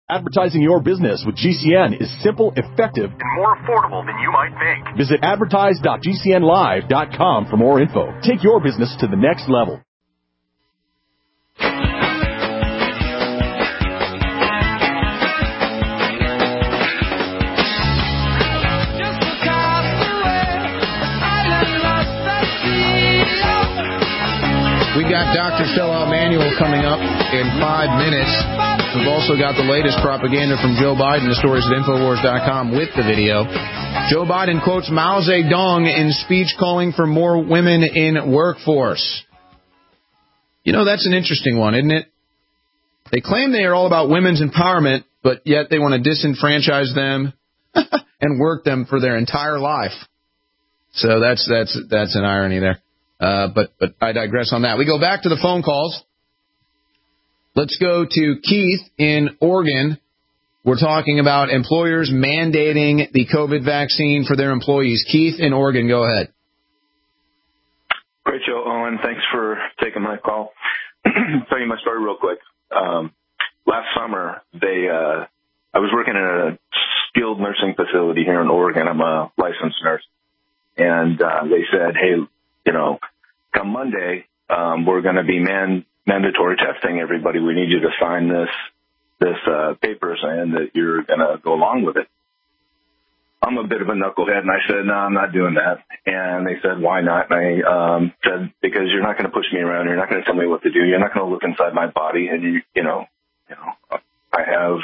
Advertising your business with GCN is simple, effective, and more affordable than you might think. Visit advertise.gcnlive.com for more info. Take your business to the next level. We got Dr. Stella Emanuel coming up in 5 minutes. We've also got the latest propaganda from Joe Biden. The stories at Infowars.com with the video. Joe Biden quotes Mao Zedong in speech calling for more women in workforce. You know, that's an interesting one, isn't it? They claim they are all about women's empowerment, but yet they want to disenfranchise them and work them for their entire life. So that's an irony there. But I digress on that. We go back to the phone calls. Let's go to Keith in Oregon. We're talking about employers mandating the COVID vaccine for their employees. Keith in Oregon, go ahead. Great show, Owen. Thanks for taking my call. Tell you my story real quick. Last summer, I was working in a skilled nursing facility here in Oregon. I'm a licensed nurse. And they said, hey, you know, come Monday, we're going to be mandatory testing everybody. We need you to sign this paper saying that you're going to go along with it. I'm a bit of a knucklehead, and I said, no, I'm not doing that. And they said, why not? And I said, because you're not going to push me around. You're not going to tell me what to do. You're not going to look inside my body. And you know, I have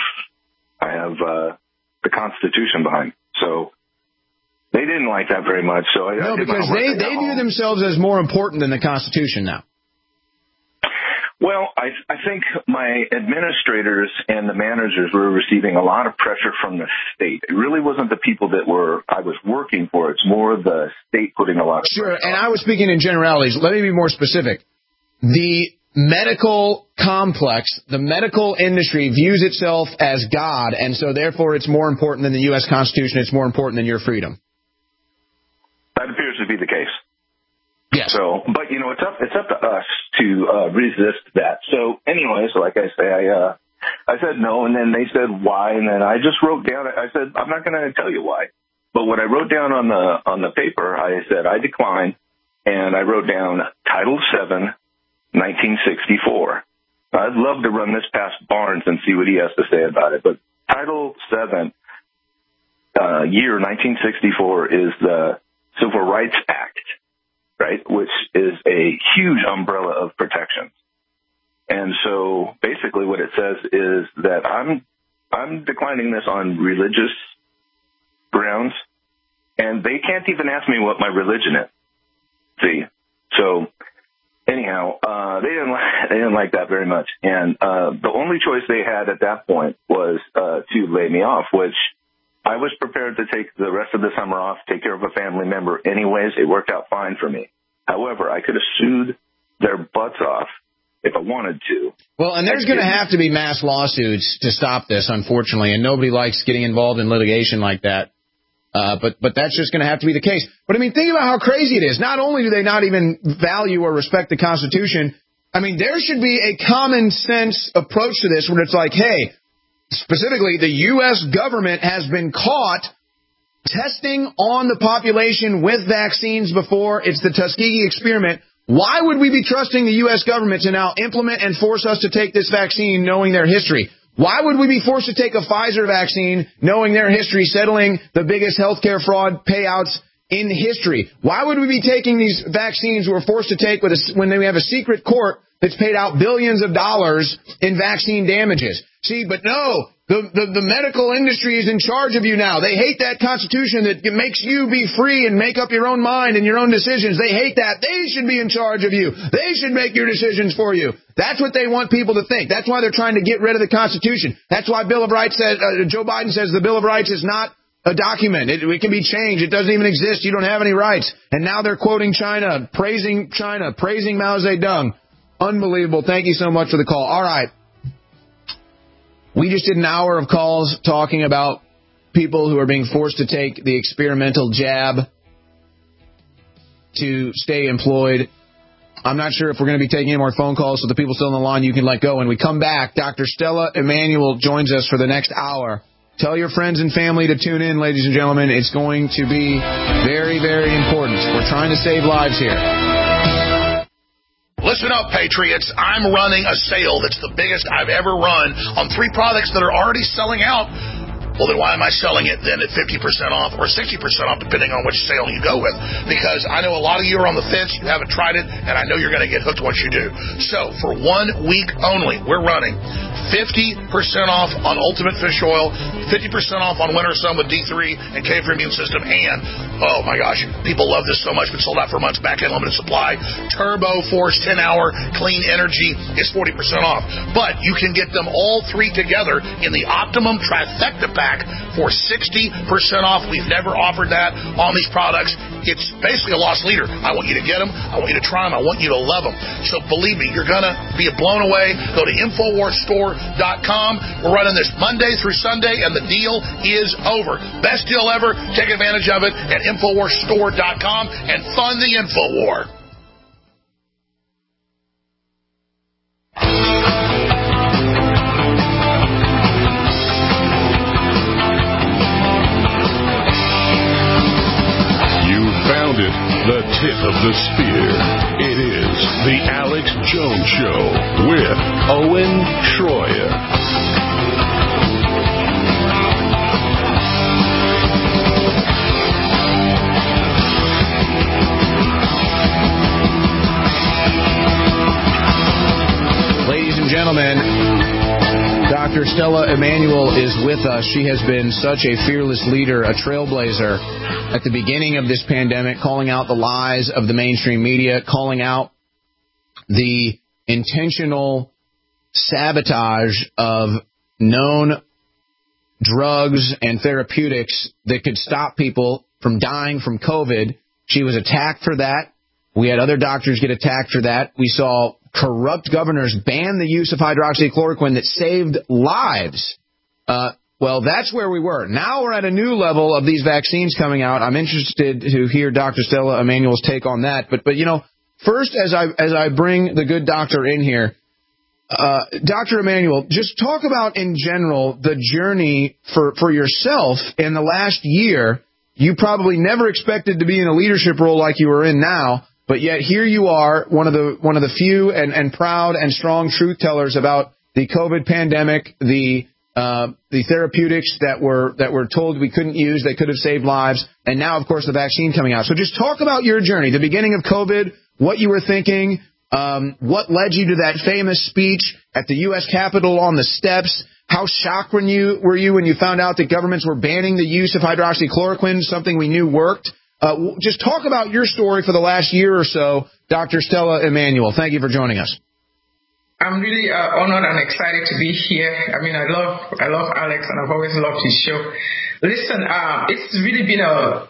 the Constitution behind. So they didn't like that very much. So no, because they view themselves as more important than the Constitution now. Well, I think my administrators and the managers were receiving a lot of pressure from the state. It really wasn't the people that I was working for. It's more the state putting a lot of pressure. Sure, and I was speaking in generalities. Let me be more specific. The medical complex, the medical industry views itself as God, and so therefore it's more important than the U.S. Constitution. It's more important than your freedom. That appears to be the case. Yes. So, but it's up to us to resist that. So, anyways, like I say, I said no, and then they said why, and then I just wrote down. I said I'm not going to tell you why, but what I wrote down on the paper, I said I decline, and I wrote down Title VII, 1964. I'd love to run this past Barnes and see what he has to say about it, but Title VII, year 1964 is the Civil Rights Act. Right, which is a huge umbrella of protections. And so basically what it says is that I'm declining this on religious grounds, and they can't even ask me what my religion is. See? So anyhow, they didn't like that very much. And the only choice they had at that point was to lay me off, which I was prepared to take the rest of the summer off, take care of a family member anyways. It worked out fine for me. However, I could have sued their butts off if I wanted to. Well, and there's going to have to be mass lawsuits to stop this, unfortunately, and nobody likes getting involved in litigation like that. But that's just going to have to be the case. But, I mean, think about how crazy it is. Not only do they not even value or respect the Constitution, I mean, there should be a common sense approach to this where it's like, hey, specifically, the U.S. government has been caught testing on the population with vaccines before. It's the Tuskegee experiment. Why would we be trusting the U.S. government to now implement and force us to take this vaccine knowing their history? Why would we be forced to take a Pfizer vaccine knowing their history, settling the biggest healthcare fraud payouts in history? Why would we be taking these vaccines we're forced to take when we have a secret court that's paid out billions of dollars in vaccine damages? See, but no, the medical industry is in charge of you now. They hate that Constitution that makes you be free and make up your own mind and your own decisions. They hate that. They should be in charge of you. They should make your decisions for you. That's what they want people to think. That's why they're trying to get rid of the Constitution. That's why Bill of Rights says, Joe Biden says the Bill of Rights is not a document. It can be changed. It doesn't even exist. You don't have any rights. And now they're quoting China, praising Mao Zedong. Unbelievable. Thank you so much for the call. All right. We just did an hour of calls talking about people who are being forced to take the experimental jab to stay employed. I'm not sure if we're going to be taking any more phone calls, so the people still on the line, you can let go. When we come back, Dr. Stella Immanuel joins us for the next hour. Tell your friends and family to tune in, ladies and gentlemen. It's going to be very, very important. We're trying to save lives here. Listen up, Patriots. I'm running a sale that's the biggest I've ever run on 3 products that are already selling out. Well, then why am I selling it then at 50% off or 60% off, depending on which sale you go with? Because I know a lot of you are on the fence, you haven't tried it, and I know you're going to get hooked once you do. So, for 1 week only, we're running 50% off on Ultimate Fish Oil, 50% off on Winter Sun with D3 and K for Immune System, and, oh my gosh, people love this so much, been sold out for months, back in limited supply. Turbo Force 10-hour Clean Energy is 40% off. But you can get them all 3 together in the Optimum Trifecta Pack for 60% off. We've never offered that on these products. It's basically a loss leader. I want you to get them. I want you to try them. I want you to love them. So believe me, you're going to be blown away. Go to InfoWarsStore.com. We're running this Monday through Sunday, and the deal is over. Best deal ever. Take advantage of it at InfoWarsStore.com and fund the InfoWar. The tip of the spear. It is the Alex Jones Show with Owen Schroyer. Ladies and gentlemen, Dr. Stella Immanuel is with us. She has been such a fearless leader, a trailblazer at the beginning of this pandemic, calling out the lies of the mainstream media, calling out the intentional sabotage of known drugs and therapeutics that could stop people from dying from COVID. She was attacked for that. We had other doctors get attacked for that. We saw corrupt governors ban the use of hydroxychloroquine that saved lives. Well, that's where we were. Now we're at a new level of these vaccines coming out. I'm interested to hear Dr. Stella Immanuel's take on that. But you know, first, as I bring the good doctor in here, Dr. Immanuel, just talk about in general the journey for yourself in the last year. You probably never expected to be in a leadership role like you are in now, but yet here you are, one of the few and proud and strong truth tellers about the COVID pandemic, the therapeutics that were told we couldn't use, they could have saved lives, and now, of course, the vaccine coming out. So just talk about your journey, the beginning of COVID, what you were thinking, what led you to that famous speech at the U.S. Capitol on the steps. How shocked were you when you found out that governments were banning the use of hydroxychloroquine, something we knew worked? Just talk about your story for the last year or so, Dr. Stella Immanuel. Thank you for joining us. I'm really honored and excited to be here. I mean, I love Alex, and I've always loved his show. Listen, it's really been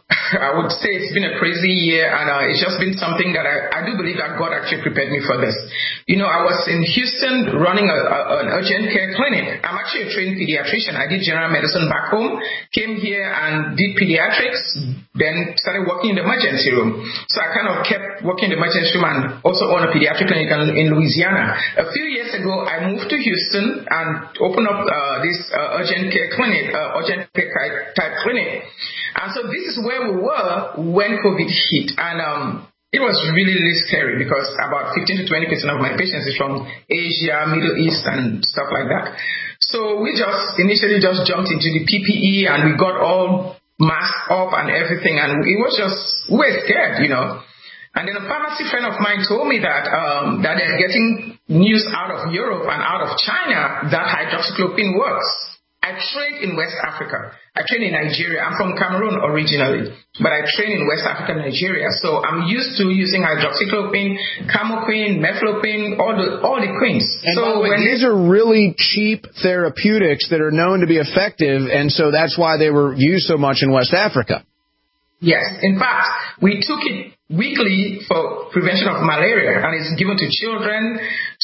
I would say it's been a crazy year, and it's just been something that I do believe that God actually prepared me for this. You know, I was in Houston running an urgent care clinic. I'm actually a trained pediatrician. I did general medicine back home, came here and did pediatrics, then started working in the emergency room. So I kind of kept working in the emergency room and also own a pediatric clinic in Louisiana. A few years ago, I moved to Houston and opened up this urgent care clinic, urgent care type clinic. And so this is where we were when COVID hit. And it was really, really scary because about 15 to 20% of my patients is from Asia, Middle East, and stuff like that. So we initially jumped into the PPE, and we got all masked up and everything. And it was we were scared, you know. And then a pharmacy friend of mine told me that they're getting news out of Europe and out of China that hydroxychloroquine works. I trained in West Africa. I trained in Nigeria. I'm from Cameroon originally, but I trained in West Africa, Nigeria. So I'm used to using hydroxychloroquine, camoquine, mefloquine, all the queens. And so these are really cheap therapeutics that are known to be effective, and so that's why they were used so much in West Africa. Yes. In fact, we took it weekly for prevention of malaria, and it's given to children, to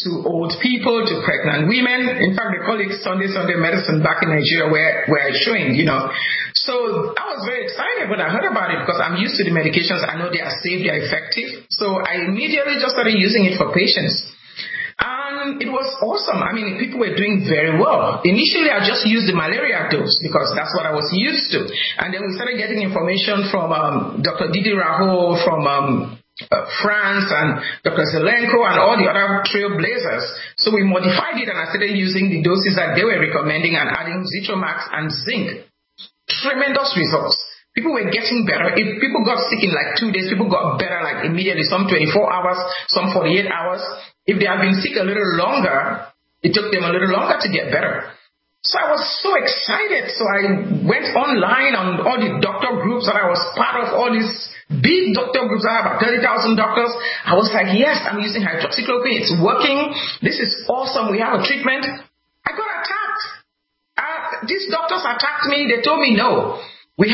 to old people, to pregnant women. In fact, they call it Sunday medicine back in Nigeria where it's showing, So I was very excited when I heard about it because I'm used to the medications. I know they are safe, they are effective. So I immediately just started using it for patients. And it was awesome. I mean, people were doing very well. Initially, I just used the malaria dose because that's what I was used to. And then we started getting information from Dr. Didi Raho from France and Dr. Zelenko and all the other trailblazers. So we modified it and I started using the doses that they were recommending and adding Zitromax and zinc. Tremendous results. People were getting better. If people got sick in like 2 days, people got better like immediately, some 24 hours, some 48 hours. If they have been sick a little longer, it took them a little longer to get better. So I was so excited. So I went online on all the doctor groups that I was part of, all these big doctor groups. I have about 30,000 doctors. I was like, yes, I'm using hydroxychloroquine. It's working. This is awesome. We have a treatment. I got attacked. These doctors attacked me. They told me no. We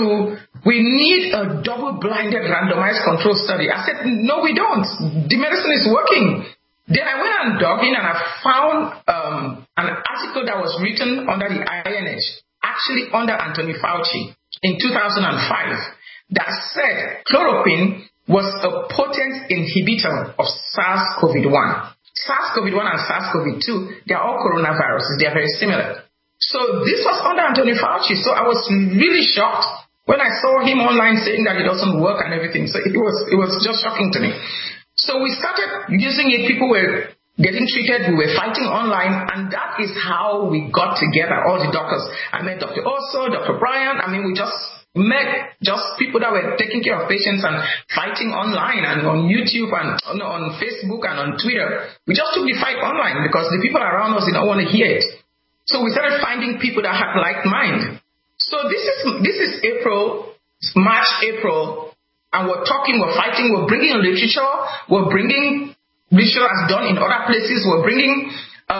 need a double-blinded randomized control study. I said, no, we don't. The medicine is working. Then I went and dug in and I found an article that was written under the INH, actually under Anthony Fauci in 2005, that said chloroquine was a potent inhibitor of SARS-CoV-1. SARS-CoV-1 and SARS-CoV-2, they are all coronaviruses. They are very similar. So this was under Anthony Fauci. So I was really shocked when I saw him online saying that it doesn't work and everything. So it was just shocking to me. So we started using it. People were getting treated. We were fighting online. And that is how we got together, all the doctors. I met Dr. Oso, Dr. Brian. I mean, we just met people that were taking care of patients and fighting online and on YouTube and on Facebook and on Twitter. We just took the fight online because the people around us did not want to hear it. So we started finding people that had like mind. So this is March, April, and we're talking, we're fighting, we're bringing literature, we're bringing literature as done in other places, we're bringing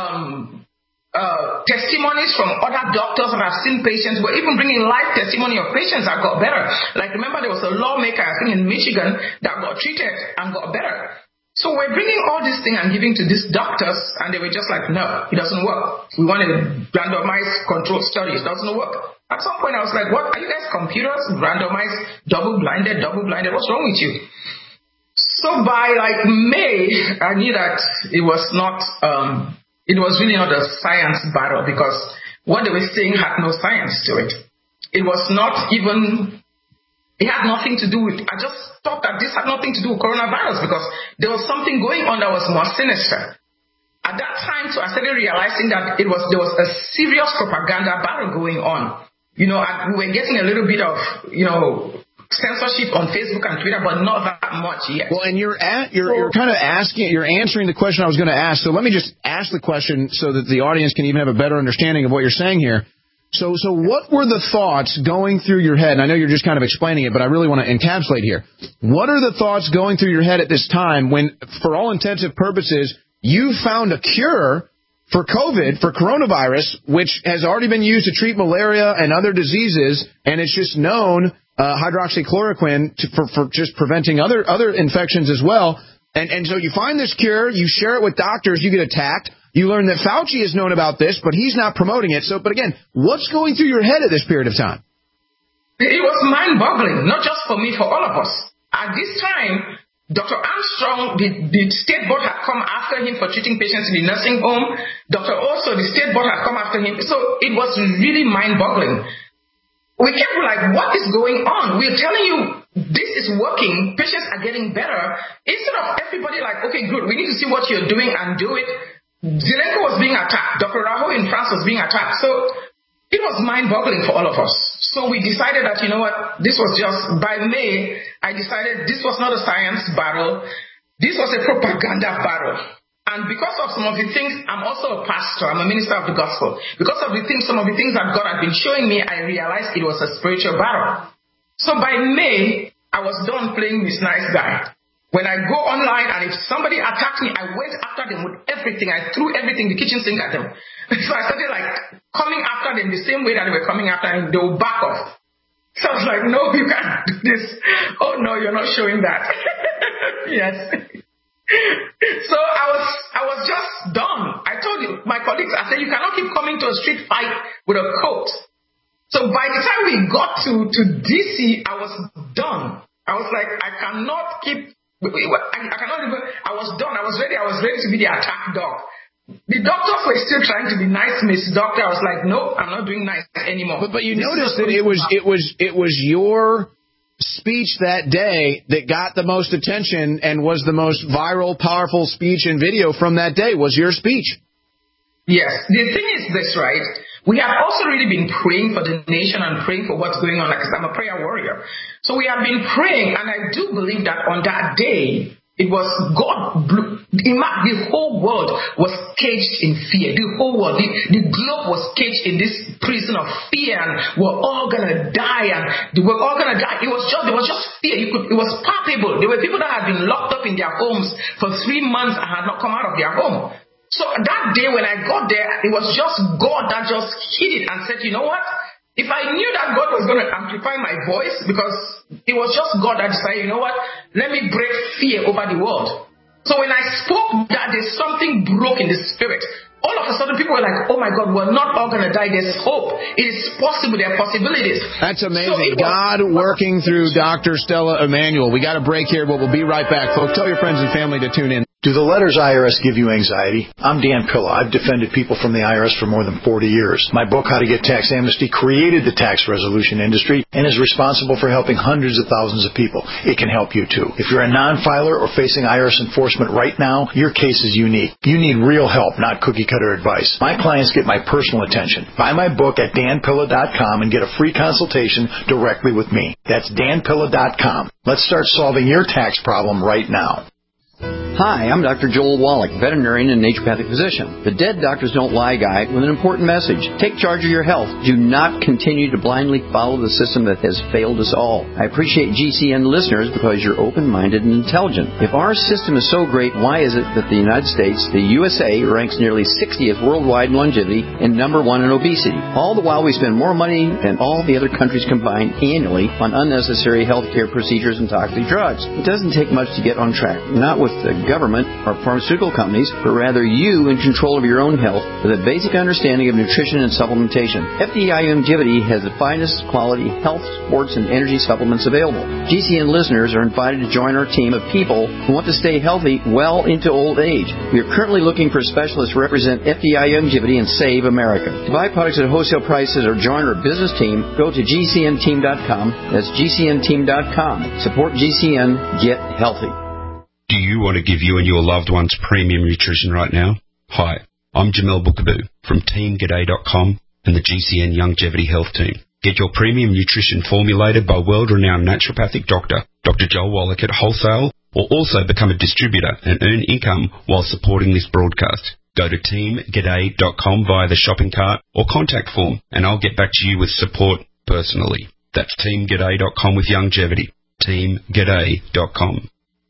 testimonies from other doctors that have seen patients, we're even bringing live testimony of patients that got better. Like remember there was a lawmaker, I think in Michigan, that got treated and got better. So we're bringing all this thing and giving to these doctors, and they were just like, no, it doesn't work. We want a randomized control study. It doesn't work. At some point, I was like, what? Are you guys computers? Randomized, double-blinded? What's wrong with you? So by like May, I knew that it was really not a science battle because what they were saying had no science to it. It had nothing to do with, I just thought that this had nothing to do with coronavirus because there was something going on that was more sinister. At that time, so I started realizing that there was a serious propaganda battle going on. We were getting a little bit of, censorship on Facebook and Twitter, but not that much yet. Well, and you're answering the question I was going to ask. So let me just ask the question so that the audience can even have a better understanding of what you're saying here. So what were the thoughts going through your head? And I know you're just kind of explaining it, but I really want to encapsulate here. What are the thoughts going through your head at this time when, for all intensive purposes, you found a cure for COVID, for coronavirus, which has already been used to treat malaria and other diseases, and it's just known hydroxychloroquine for just preventing other infections as well. And so you find this cure, you share it with doctors, you get attacked. You learn that Fauci has known about this, but he's not promoting it. But again, what's going through your head at this period of time? It was mind-boggling, not just for me, for all of us. At this time, Dr. Armstrong, the state board had come after him for treating patients in the nursing home. Dr. Also, the state board had come after him. So it was really mind-boggling. We kept like, what is going on? We're telling you this is working. Patients are getting better. Instead of everybody like, okay, good, we need to see what you're doing and do it. Zelenko was being attacked. Dr. Raho in France was being attacked. So it was mind-boggling for all of us. So we decided that, this was just, by May, I decided this was not a science battle. This was a propaganda battle. And because of some of the things, I'm also a pastor. I'm a minister of the gospel. Because of some of the things that God had been showing me, I realized it was a spiritual battle. So by May, I was done playing this nice guy. When I go online and if somebody attacked me, I went after them with everything. I threw everything, the kitchen sink at them. So I started like coming after them the same way that they were coming after me. They would back off. So I was like, no, you can't do this. Oh no, you're not showing that. Yes. So I was just done. I told you, my colleagues, I said, you cannot keep coming to a street fight with a coat. So by the time we got to DC, I was done. I was like, I cannot keep, I cannot even, I was done. I was ready to be the attack dog. The doctors were still trying to be nice, Miss Doctor. I was like, no, I'm not doing nice anymore. But you noticed that it was your speech that day that got the most attention and was the most viral, powerful speech and video from that day was your speech. Yes. The thing is this, right? We have also really been praying for the nation and praying for what's going on, because I'm a prayer warrior. So we have been praying, and I do believe that on that day, it was God. The whole world was caged in fear. The whole world, the globe was caged in this prison of fear, and we're all gonna die, and we're all gonna die. There was just fear. It was palpable. There were people that had been locked up in their homes for 3 months and had not come out of their home. So that day when I got there, it was just God that just hit it and said, you know what? If I knew that God was going to amplify my voice, because it was just God that decided, you know what? Let me break fear over the world. So when I spoke that, there's something broke in the spirit. All of a sudden, people were like, oh my God, we're not all going to die. There's hope. It is possible. There are possibilities. That's amazing. God working through Dr. Stella Immanuel. We got a break here, but we'll be right back, folks. Tell your friends and family to tune in. Do the letters IRS give you anxiety? I'm Dan Pilla. I've defended people from the IRS for more than 40 years. My book, How to Get Tax Amnesty, created the tax resolution industry and is responsible for helping hundreds of thousands of people. It can help you too. If you're a non-filer or facing IRS enforcement right now, your case is unique. You need real help, not cookie-cutter advice. My clients get my personal attention. Buy my book at danpilla.com and get a free consultation directly with me. That's danpilla.com. Let's start solving your tax problem right now. Hi, I'm Dr. Joel Wallach, veterinarian and naturopathic physician. The Dead Doctors Don't Lie guy with an important message. Take charge of your health. Do not continue to blindly follow the system that has failed us all. I appreciate GCN listeners because you're open-minded and intelligent. If our system is so great, why is it that the United States, the USA, ranks nearly 60th worldwide in longevity and number 1 in obesity? All the while we spend more money than all the other countries combined annually on unnecessary healthcare procedures and toxic drugs. It doesn't take much to get on track. Not with the government or pharmaceutical companies, but rather you in control of your own health with a basic understanding of nutrition and supplementation. FDI Longevity has the finest quality health, sports, and energy supplements available. GCN listeners are invited to join our team of people who want to stay healthy well into old age. We are currently looking for specialists to represent FDI Longevity and Save America. To buy products at wholesale prices or join our business team, go to GCNteam.com. That's GCNteam.com. Support GCN. Get healthy. Do you want to give you and your loved ones premium nutrition right now? Hi, I'm Jamel Bookaboo from TeamGaday.com and the GCN Longevity Health Team. Get your premium nutrition formulated by world-renowned naturopathic doctor, Dr. Joel Wallach at wholesale, or also become a distributor and earn income while supporting this broadcast. Go to TeamGaday.com via the shopping cart or contact form, and I'll get back to you with support personally. That's TeamGaday.com with longevity. TeamGaday.com.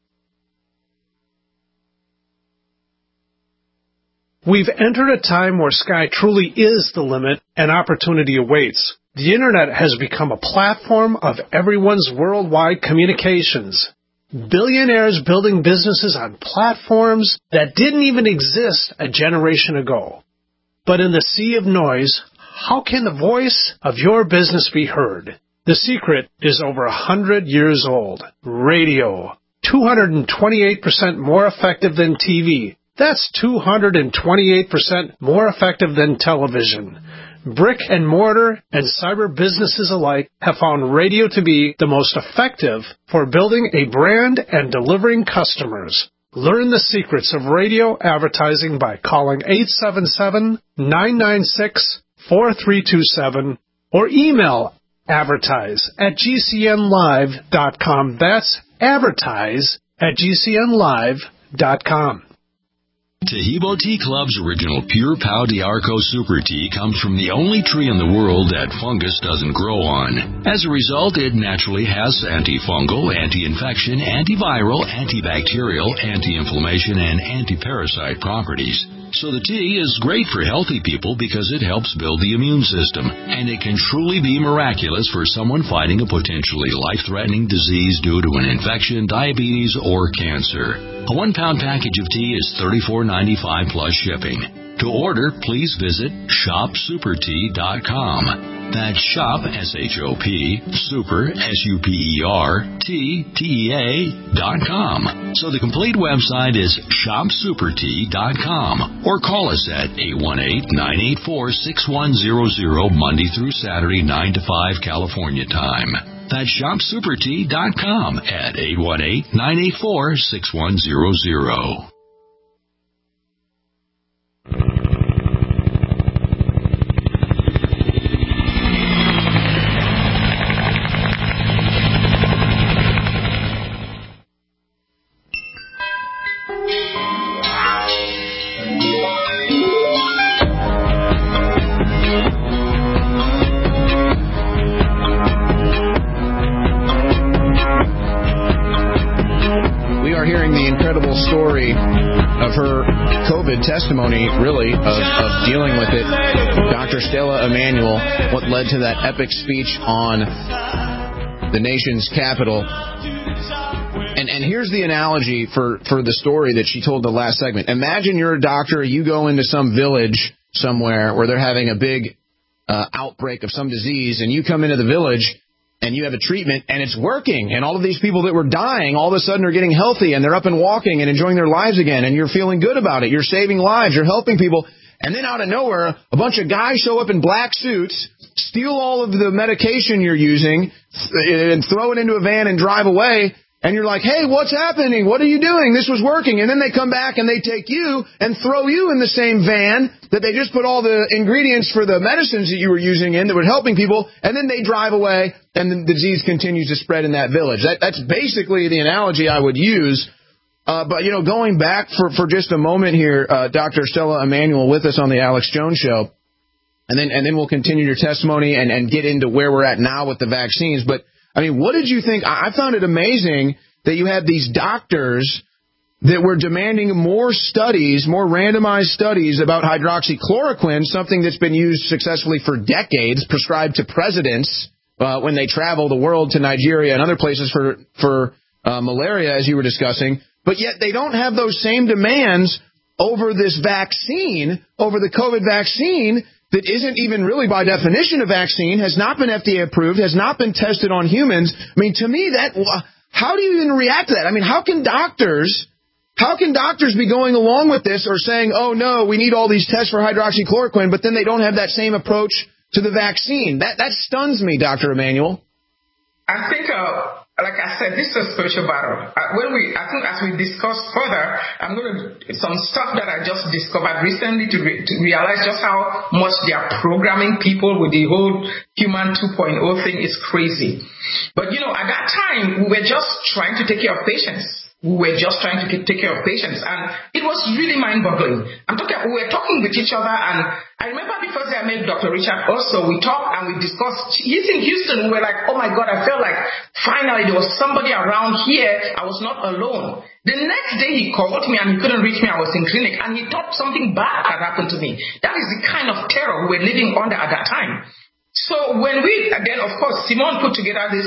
We've entered a time where sky truly is the limit and opportunity awaits. The Internet has become a platform of everyone's worldwide communications. Billionaires building businesses on platforms that didn't even exist a generation ago. But in the sea of noise, how can the voice of your business be heard? The secret is over 100 years old. Radio. 228% more effective than TV. That's 228% more effective than television. Brick and mortar and cyber businesses alike have found radio to be the most effective for building a brand and delivering customers. Learn the secrets of radio advertising by calling 877-996-4327 or email advertise@gcnlive.com. That's advertise@gcnlive.com. Tahibo Tea Club's original Pure Pau d'Arco Super Tea comes from the only tree in the world that fungus doesn't grow on. As a result, it naturally has antifungal, anti-infection, antiviral, antibacterial, anti-inflammation, and anti-parasite properties. So the tea is great for healthy people because it helps build the immune system, and it can truly be miraculous for someone fighting a potentially life-threatening disease due to an infection, diabetes, or cancer. A 1-pound package of tea is $34.95 plus shipping. To order, please visit shopsupertea.com. That's shop, S-H-O-P, super, S-U-P-E-R, T-T-E-A.com. So the complete website is shopsupertea.com, or call us at 818-984-6100 Monday through Saturday, 9 to 5 California time. That's shopsupertea.com at 818-984-6100. Testimony, really, of dealing with it. Dr. Stella Immanuel, what led to that epic speech on the nation's capital. And here's the analogy for the story that she told the last segment. Imagine you're a doctor, you go into some village somewhere where they're having a big outbreak of some disease, and you come into the village and you have a treatment, and it's working, and all of these people that were dying all of a sudden are getting healthy, and they're up and walking and enjoying their lives again, and you're feeling good about it. You're saving lives. You're helping people. And then out of nowhere, a bunch of guys show up in black suits, steal all of the medication you're using, and throw it into a van and drive away. And you're like, hey, what's happening? What are you doing? This was working. And then they come back and they take you and throw you in the same van that they just put all the ingredients for the medicines that you were using in that were helping people. And then they drive away and the disease continues to spread in that village. That's basically the analogy I would use. But, going back for just a moment here, Dr. Stella Immanuel with us on the Alex Jones Show. And then we'll continue your testimony and get into where we're at now with the vaccines. But I mean, what did you think? I found it amazing that you had these doctors that were demanding more studies, more randomized studies about hydroxychloroquine, something that's been used successfully for decades, prescribed to presidents when they travel the world to Nigeria and other places for malaria, as you were discussing. But yet they don't have those same demands over this vaccine, over the COVID vaccine, that isn't even really by definition a vaccine, has not been FDA approved, has not been tested on humans. I mean, to me, how do you even react to that? I mean, how can doctors be going along with this or saying, oh, no, we need all these tests for hydroxychloroquine, but then they don't have that same approach to the vaccine? That stuns me, Dr. Immanuel. I think, like I said, this is a spiritual battle. I think as we discuss further, I'm going to some stuff that I just discovered recently to realize just how much they are programming people with the whole human 2.0 thing is crazy. But, at that time, we were just trying to take care of patients. We were just trying to take care of patients, and it was really mind-boggling. We were talking with each other, and I remember the first day I met Dr. Richard also, we talked and we discussed. He's in Houston. We were like, oh my God, I felt like finally there was somebody around here. I was not alone. The next day he called me and he couldn't reach me. I was in clinic, and he thought something bad had happened to me. That is the kind of terror we were living under at that time. So then of course, Simone put together this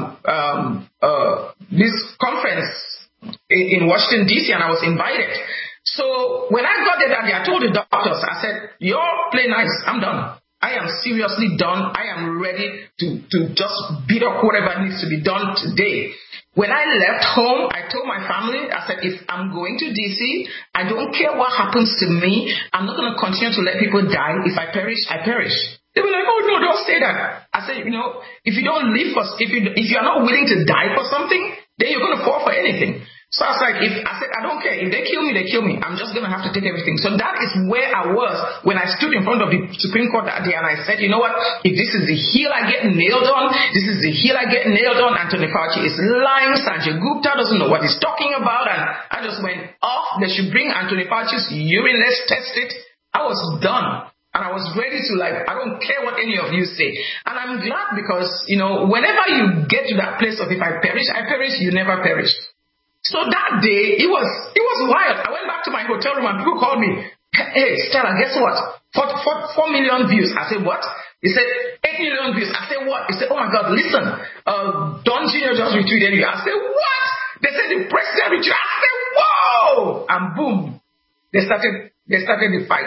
conference in Washington, D.C., and I was invited. So when I got there that day, I told the doctors, I said, you all play nice. I'm done. I am seriously done. I am ready to just beat up whatever needs to be done today. When I left home, I told my family, I said, if I'm going to D.C., I don't care what happens to me. I'm not going to continue to let people die. If I perish, I perish. They were like, oh, no, don't say that. I said, if you don't live if you're not willing to die for something, then you're going to fall for anything. So I was like, I don't care. If they kill me, they kill me. I'm just going to have to take everything. So that is where I was when I stood in front of the Supreme Court that day, and I said, you know what? If this is the hill I get nailed on, this is the hill I get nailed on. Anthony Fauci is lying. Sanjay Gupta doesn't know what he's talking about. And I just went off. They should bring Anthony Fauci's urine. Let's test it. I was done. And I was ready to I don't care what any of you say. And I'm glad because, whenever you get to that place of if I perish, you never perish. So that day, it was wild. I went back to my hotel room and people called me, hey, Stella, guess what? 4 million views. I said, what? He said, 8 million views. I said, what? He said, oh my God, listen, Don Jr. just retweeted you. I said, what? They said the president retweeted. I said, whoa! And boom, they started the fight.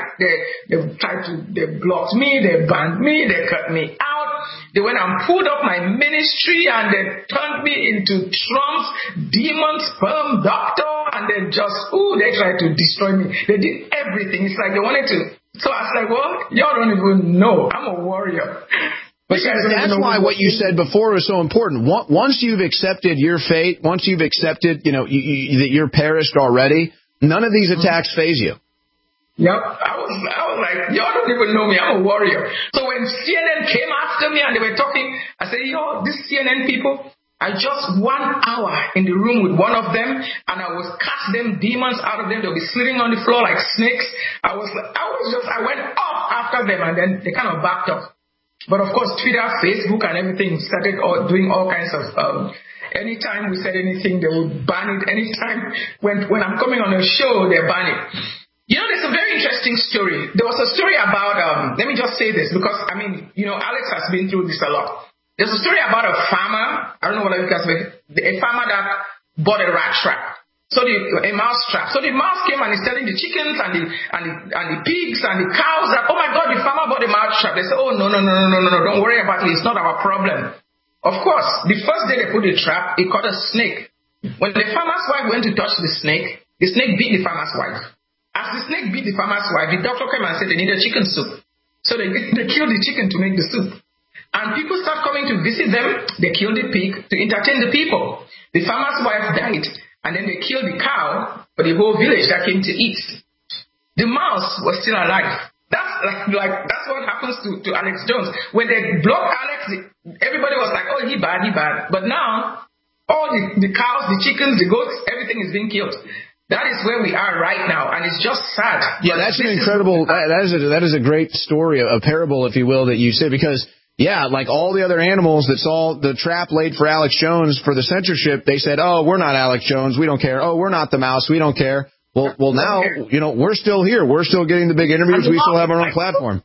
They blocked me, they banned me, they cut me out. They went and pulled up my ministry and they turned me into Trump's demon sperm doctor, and they tried to destroy me. They did everything. It's like they wanted to. So I was like, well, y'all don't even know. I'm a warrior. But that's why what you said before was so important. Once you've accepted your fate, once you've accepted, that you're perished already, none of these attacks faze you. Yep, I was like, y'all don't even know me. I'm a warrior. So when CNN came after me and they were talking, I said, these CNN people, I just 1 hour in the room with one of them, and I was cast them demons out of them. They'll be slithering on the floor like snakes. I went off after them, and then they kind of backed up. But of course, Twitter, Facebook, and everything started doing all kinds of. Anytime we said anything, they would ban it. Anytime when I'm coming on a show, they ban it. There's a very interesting story. There was a story about, let me just say this, because, Alex has been through this a lot. There's a story about a farmer, I don't know what you guys say, a farmer that bought a rat trap. A mouse trap. So the mouse came and is telling the chickens and the pigs and the cows that, oh my God, the farmer bought a mouse trap. They said, oh, no, don't worry about it. It's not our problem. Of course, the first day they put the trap, it caught a snake. When the farmer's wife went to touch the snake beat the farmer's wife. As the snake beat the farmer's wife, the doctor came and said they needed chicken soup. So they killed the chicken to make the soup. And people start coming to visit them. They killed the pig to entertain the people. The farmer's wife died, and then they killed the cow for the whole village that came to eat. The mouse was still alive. That's that's what happens to Alex Jones. When they blocked Alex, everybody was like, oh, he bad. But now, all the cows, the chickens, the goats, everything is being killed. That is where we are right now, and it's just sad. Yeah, that's an incredible. That is a great story, a parable, if you will, that you said, because like all the other animals that saw the trap laid for Alex Jones for the censorship, they said, "Oh, we're not Alex Jones, we don't care. Oh, we're not the mouse, we don't care." Well, now we're still here. We're still getting the big interviews. We still have our own platform.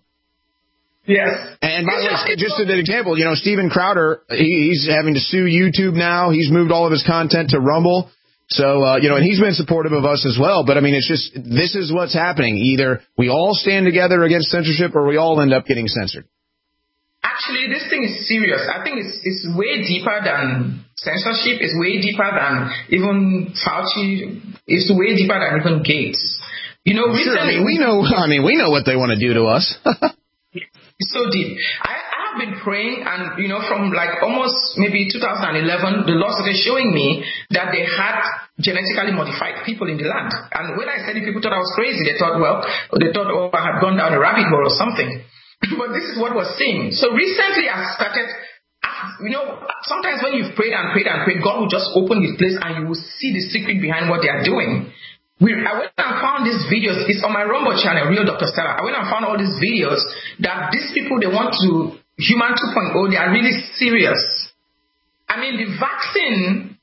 Yes. And by the way, just as an example, Steven Crowder, he's having to sue YouTube now. He's moved all of his content to Rumble. So, and he's been supportive of us as well. But, it's just, this is what's happening. Either we all stand together against censorship or we all end up getting censored. Actually, this thing is serious. I think it's way deeper than censorship. It's way deeper than even Fauci. It's way deeper than even Gates. Recently, we know what they want to do to us. It's so deep. I have been praying, and from almost maybe 2011, the Lord started showing me that they had genetically modified people in the land. And when I said it, people thought I was crazy. They thought, I had gone down a rabbit hole or something. But this is what was seen. So recently, I started. Sometimes when you've prayed and prayed and prayed, God will just open His place, and you will see the secret behind what they are doing. I went and found these videos. It's on my Rumble channel, Real Dr. Stella. I went and found all these videos that these people, they want to Human 2.0. They are really serious. The vaccine,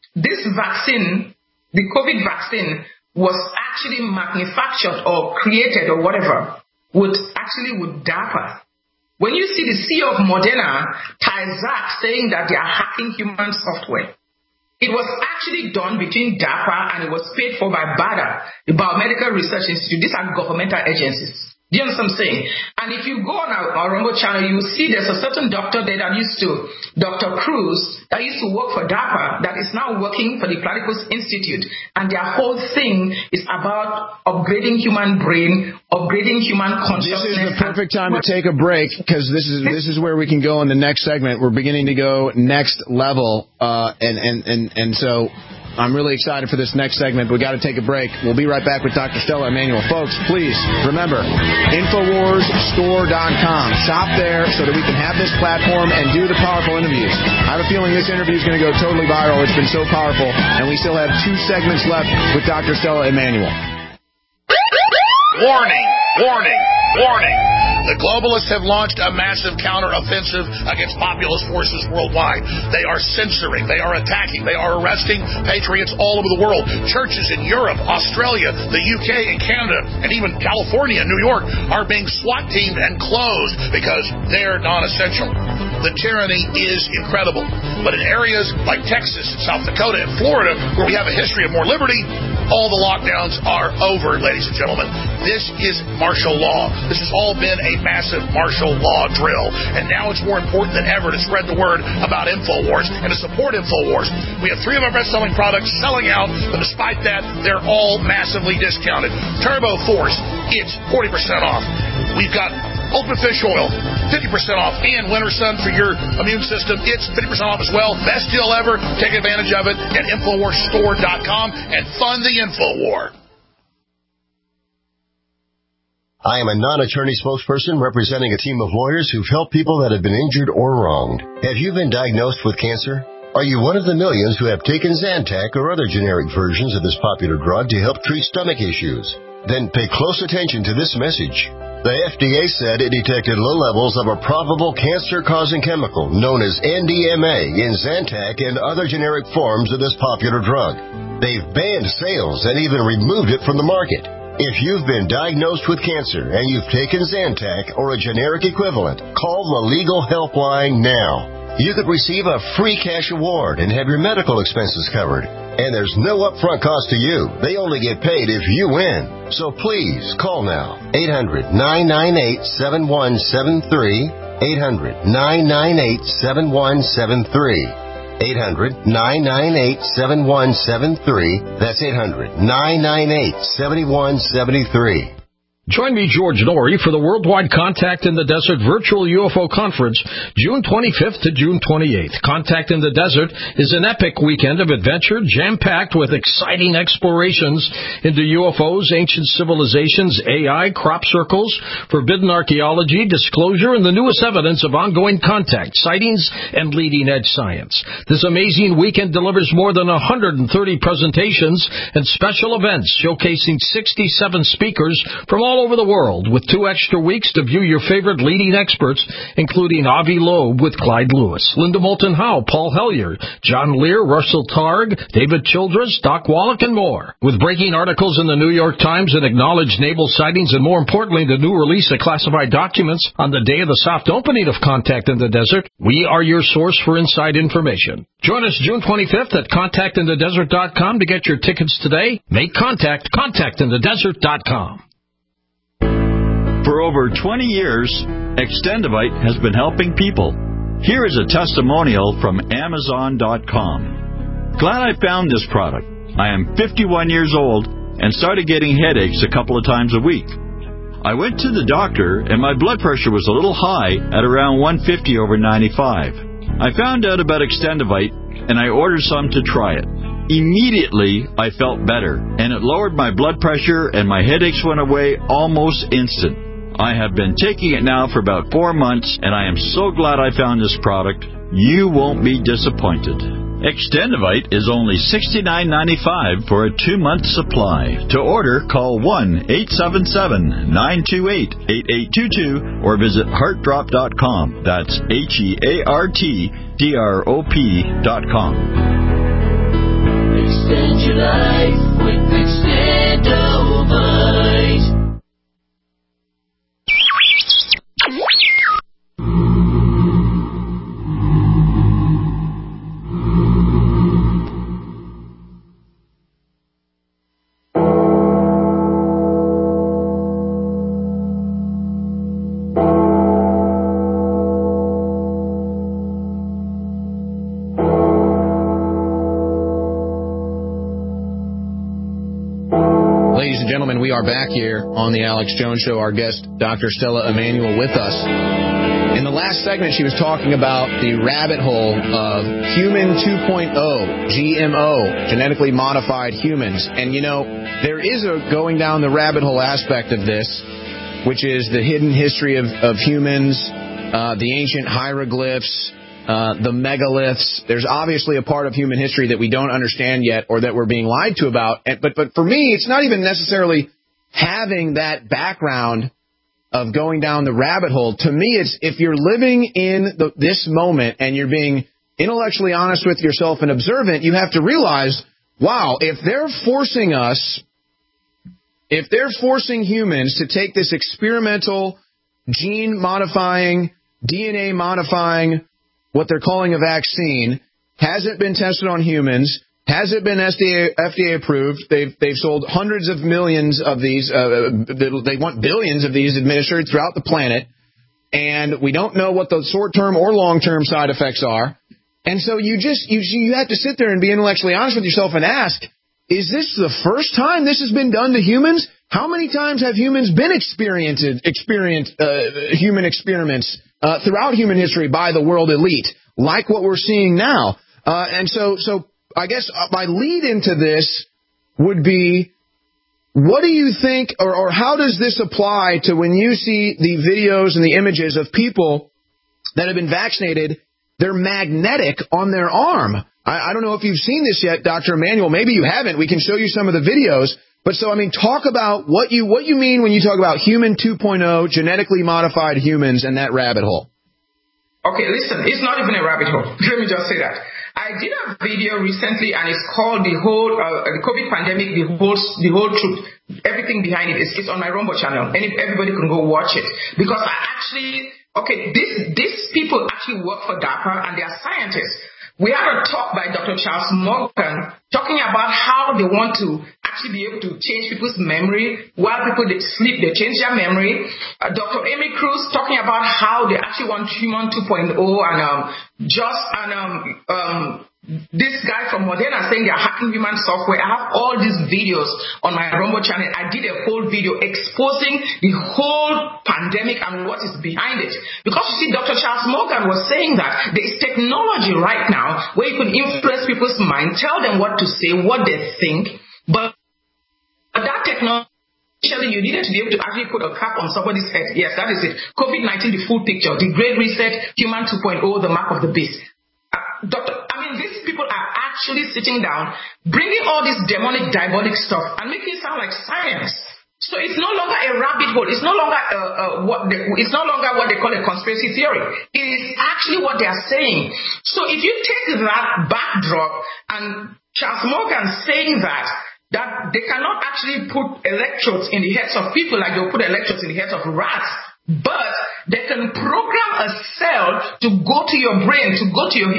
the COVID vaccine was actually manufactured or created or whatever with DARPA. When you see the CEO of Moderna, Tyzac, saying that they are hacking human software, it was actually done between DARPA and it was paid for by BARDA, the Biomedical Research Institute. These are governmental agencies. Do you understand what I'm saying? And if you go on our Rumble channel, you will see there's a certain doctor there that Dr. Cruz, that used to work for DARPA, that is now working for the Platypus Institute. And their whole thing is about upgrading human brain, upgrading human consciousness. This is the perfect time to take a break, because this is where we can go in the next segment. We're beginning to go next level, and so I'm really excited for this next segment. We've got to take a break. We'll be right back with Dr. Stella Immanuel. Folks, please remember, InfoWarsStore.com. Shop there so that we can have this platform and do the powerful interviews. I have a feeling this interview is going to go totally viral. It's been so powerful. And we still have 2 segments left with Dr. Stella Immanuel. Warning! Warning! Warning! The globalists have launched a massive counteroffensive against populist forces worldwide. They are censoring, they are attacking, they are arresting patriots all over the world. Churches in Europe, Australia, the UK, and Canada, and even California and New York are being SWAT-teamed and closed because they're non-essential. The tyranny is incredible. But in areas like Texas, South Dakota, and Florida, where we have a history of more liberty, all the lockdowns are over, ladies and gentlemen. This is martial law. This has all been a massive martial law drill. And now it's more important than ever to spread the word about InfoWars and to support InfoWars. We have 3 of our best-selling products selling out, but despite that, they're all massively discounted. Turbo Force, it's 40% off. We've got Ultimate Fish Oil, 50% off, and Winter Sun for your immune system. It's 50% off as well. Best deal ever. Take advantage of it at InfoWarsStore.com and fund the InfoWar. I am a non-attorney spokesperson representing a team of lawyers who've helped people that have been injured or wronged. Have you been diagnosed with cancer? Are you one of the millions who have taken Zantac or other generic versions of this popular drug to help treat stomach issues? Then pay close attention to this message. The FDA said it detected low levels of a probable cancer-causing chemical known as NDMA in Zantac and other generic forms of this popular drug. They've banned sales and even removed it from the market. If you've been diagnosed with cancer and you've taken Zantac or a generic equivalent, call the Legal Helpline now. You could receive a free cash award and have your medical expenses covered. And there's no upfront cost to you. They only get paid if you win. So please, call now. 800-998-7173. 800-998-7173. 800-998-7173. That's 800-998-7173. Join me, George Norrie, for the Worldwide Contact in the Desert Virtual UFO Conference, June 25th to June 28th. Contact in the Desert is an epic weekend of adventure, jam-packed with exciting explorations into UFOs, ancient civilizations, AI, crop circles, forbidden archaeology, disclosure, and the newest evidence of ongoing contact, sightings, and leading-edge science. This amazing weekend delivers more than 130 presentations and special events showcasing 67 speakers from all over the world, with 2 extra weeks to view your favorite leading experts, including Avi Loeb with Clyde Lewis, Linda Moulton Howe, Paul Hellyer, John Lear, Russell Targ, David Childress, Doc Wallach, and more. With breaking articles in the New York Times and acknowledged naval sightings, and more importantly, the new release of classified documents on the day of the soft opening of Contact in the Desert, we are your source for inside information. Join us June 25th at contactinthedesert.com to get your tickets today. Make contact, contactinthedesert.com. For over 20 years, Extendivite has been helping people. Here is a testimonial from Amazon.com. Glad I found this product. I am 51 years old and started getting headaches a couple of times a week. I went to the doctor and my blood pressure was a little high at around 150/95. I found out about Extendivite and I ordered some to try it. Immediately, I felt better, and it lowered my blood pressure and my headaches went away almost instant. I have been taking it now for about 4 months, and I am so glad I found this product. You won't be disappointed. Extendivite is only $69.95 for a 2-month supply. To order, call 1-877-928-8822 or visit heartdrop.com. That's HEARTDROP.com. Extend your life with Extendivite. Ladies and gentlemen, we are back here on the Alex Jones Show. Our guest, Dr. Stella Emanuel, with us. In the last segment, she was talking about the rabbit hole of Human 2.0, GMO, genetically modified humans. And, you know, there is a going down the rabbit hole aspect of this, which is the hidden history of humans, the ancient hieroglyphs, the megaliths. There's obviously a part of human history that we don't understand yet or that we're being lied to about. But for me, it's not even necessarily having that background of going down the rabbit hole. To me, it's if you're living in this moment and you're being intellectually honest with yourself and observant, you have to realize, wow, if they're forcing humans to take this experimental, gene-modifying, DNA-modifying, what they're calling a vaccine, hasn't been tested on humans, hasn't been FDA approved. They've sold hundreds of millions of these. They want billions of these administered throughout the planet, and we don't know what the short-term or long-term side effects are. And so you have to sit there and be intellectually honest with yourself and ask, is this the first time this has been done to humans? How many times have humans been experienced human experiments throughout human history by the world elite, like what we're seeing now? And so I guess my lead into this would be, what do you think, or how does this apply to when you see the videos and the images of people that have been vaccinated? They're magnetic on their arm. I don't know if you've seen this yet, Dr. Emanuel. Maybe you haven't. We can show you some of the videos. But so, I mean, talk about what you mean when you talk about human 2.0, genetically modified humans, and that rabbit hole. Okay, listen, it's not even a rabbit hole. Let me just say that. I did a video recently, and it's called the COVID pandemic, the whole truth, everything behind it. It's on my Rumble channel, and everybody can go watch it. Because these people actually work for DARPA, and they are scientists. We had a talk by Dr. Charles Morgan talking about how they want to actually be able to change people's memory. While people sleep, they change their memory. Dr. Amy Cruz talking about how they actually want human 2.0, and this guy from Moderna saying they are hacking human software. I have all these videos on my Rumble channel. I did a whole video exposing the whole pandemic and what is behind it. Because you see, Dr. Charles Morgan was saying that there is technology right now where you can influence people's mind, tell them what to say, what they think, but that technology, you needed to be able to actually put a cap on somebody's head. Yes, that is it. COVID-19, the full picture, the Great Reset, Human 2.0, the mark of the beast. These people are actually sitting down, bringing all this demonic, diabolic stuff and making it sound like science. So it's no longer a rabbit hole. It's no longer what they call a conspiracy theory. It is actually what they are saying. So if you take that backdrop and Charles Morgan saying that they cannot actually put electrodes in the heads of people like they'll put electrodes in the heads of rats, but they can program a cell to go to your brain, to go to your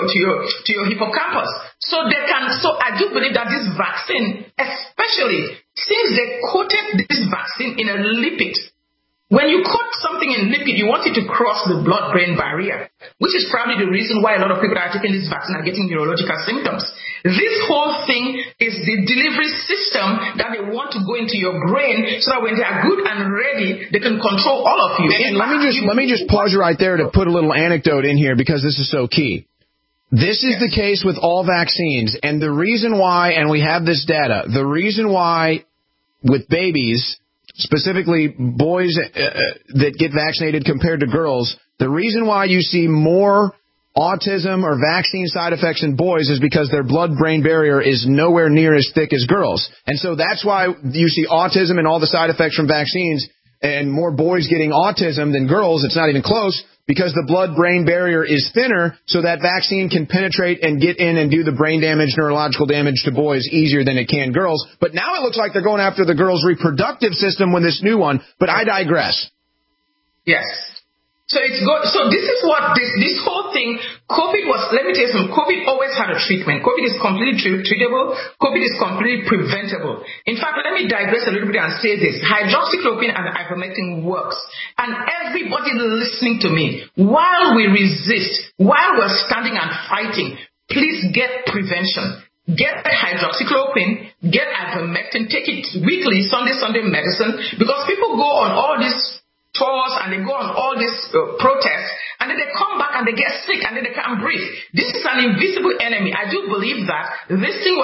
hippocampus. So I do believe that this vaccine, especially since they coated this vaccine in a lipid, when you coat something in lipid, you want it to cross the blood-brain barrier, which is probably the reason why a lot of people that are taking this vaccine are getting neurological symptoms. This whole thing is the delivery system that they want to go into your brain so that when they are good and ready, they can control all of you. And let me just pause you right there to put a little anecdote in here because this is so key. This is the case with all vaccines, and the reason why, and we have this data, the reason why with babies, specifically boys that get vaccinated compared to girls, the reason why you see more autism or vaccine side effects in boys is because their blood-brain barrier is nowhere near as thick as girls. And so that's why you see autism and all the side effects from vaccines and more boys getting autism than girls. It's not even close because the blood-brain barrier is thinner, so that vaccine can penetrate and get in and do the brain damage, neurological damage to boys easier than it can girls. But now it looks like they're going after the girls' reproductive system with this new one. But I digress. Yes. So it's good. So this is what this whole thing, COVID was, let me tell you something, COVID always had a treatment. COVID is completely treatable. COVID is completely preventable. In fact, let me digress a little bit and say this. Hydroxychloroquine and ivermectin works. And everybody listening to me, while we resist, while we're standing and fighting, please get prevention. Get hydroxychloroquine, get ivermectin, take it weekly, Sunday medicine, because people go on all these tours and they go on all these protests, and then they come back and they get sick and then they can't breathe. This is an invisible enemy. I do believe that this thing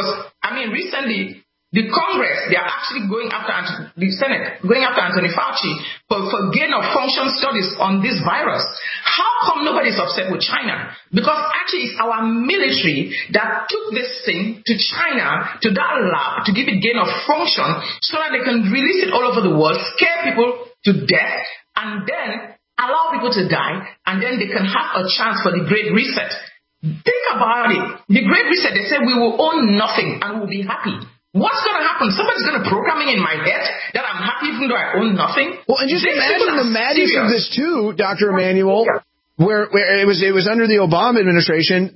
recently the Congress, they are actually going after the Senate, going after Anthony Fauci for gain of function studies on this virus. How come nobody's upset with China? Because actually it's our military that took this thing to China, to that lab, to give it gain of function so that they can release it all over the world, scare people, to death and then allow people to die, and then they can have a chance for the Great Reset. Think about it. The Great Reset, they said we will own nothing and we'll be happy. What's going to happen? Somebody's going to program in my head that I'm happy even though I own nothing? Well, and just imagine the madness of this too, Dr. Emanuel, where it was under the Obama administration.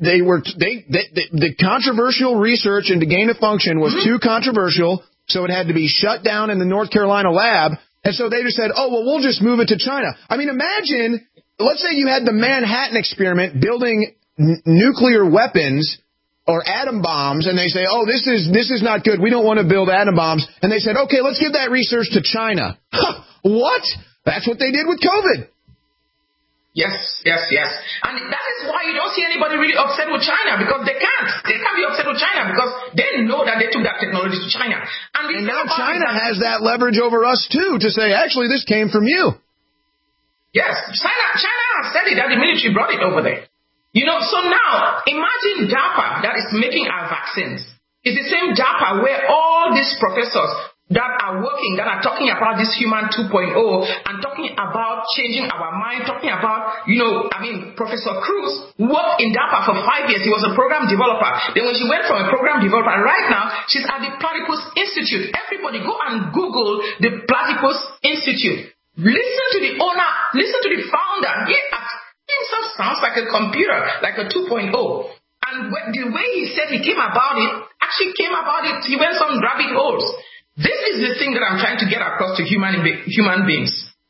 The controversial research into gain of function was too controversial, so it had to be shut down in the North Carolina lab. And so they just said, oh, well, we'll just move it to China. I mean, imagine, let's say you had the Manhattan experiment building nuclear weapons or atom bombs, and they say, oh, this is not good. We don't want to build atom bombs. And they said, okay, let's give that research to China. What? That's what they did with COVID. Yes. And that is why you don't see anybody really upset with China, because they can't. They can't be upset with China because they know that they took that technology to China. And now China has that leverage over us, too, to say, actually, this came from you. Yes. China has said it, that the military brought it over there. So now, imagine DARPA that is making our vaccines. It's the same DARPA where all these professors that are working, that are talking about this human 2.0 and talking about changing our mind, talking about, Professor Cruz worked in DARPA for 5 years. He was a program developer. Then when she went from a program developer, right now, she's at the Platypus Institute. Everybody go and Google the Platypus Institute. Listen to the owner, listen to the founder. He himself sounds like a computer, like a 2.0. And the way he said he came about it, he went some rabbit holes. This is the thing that I'm trying to get across to human beings.